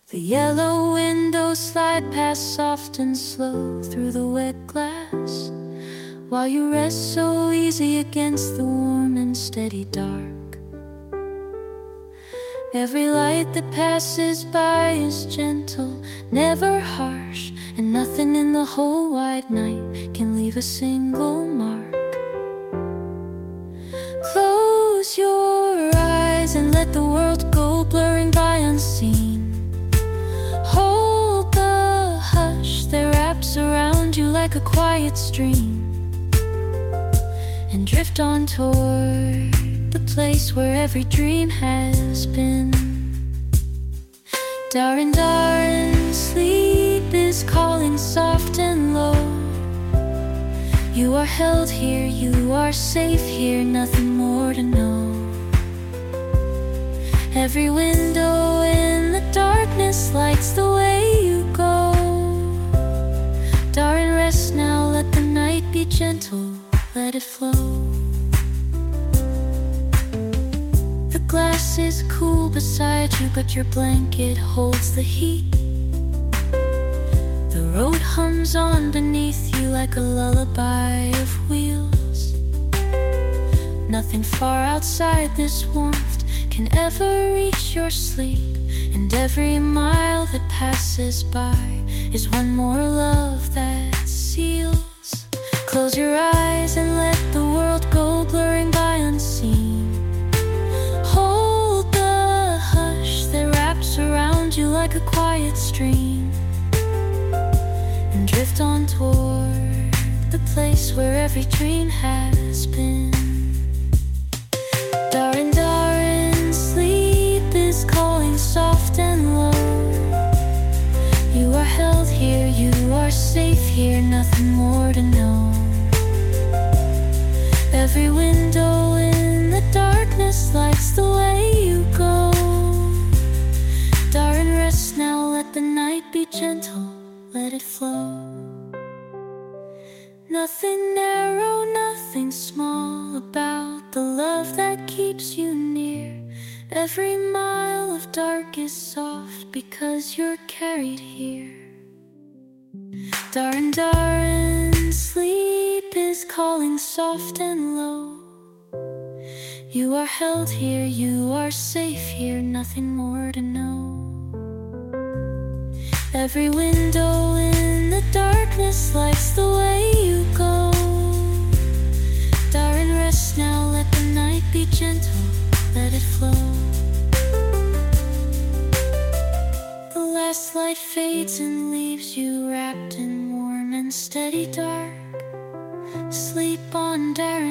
The yellow windows slide past soft and slow through the wet glass, while you rest so easy against the warm and steady dark. Every light that passes by is gentle, never harsh, and nothing in the whole wide night can leave a single mark. Close your eyes and let the world go blurring by unseen. Hold the hush that wraps around you like a quiet stream, and drift on toward the place where every dream has been. Darren, darren, sleep is calling soft and low. You are held here, you are safe here, nothing more to know. Every window in the darkness lights the way you go. Darren, rest now, let the night be gentle, let it flow. The glass is cool beside you, but your blanket holds the heat. The road hums on beneath you like a lullaby of wheels. Nothing far outside this warmth can ever reach your sleep, and every mile that passes by is one more love that seals. Close your eyes and let the world go blurring by unseen. Hold the hush that wraps around you like a quiet stream, and drift on toward the place where every dream has been. Darren, darren, sleep is calling soft and low. You are held here, you are safe here, nothing more to know. Every window in the darkness lights the way you go. Darren, rest now, let the night be gentle, let it flow. Nothing narrow, nothing small about the love that keeps you near. Every mile of dark is soft because you're carried here. Darren, darren, sleep is calling soft and low. You are held here, you are safe here, nothing more to know. Every window in the darkness lights the way you go. Darren, rest now, let the night be gentle, let it flow. The last light fades and leaves you wrapped in warm and steady dark. Sleep on, Darren.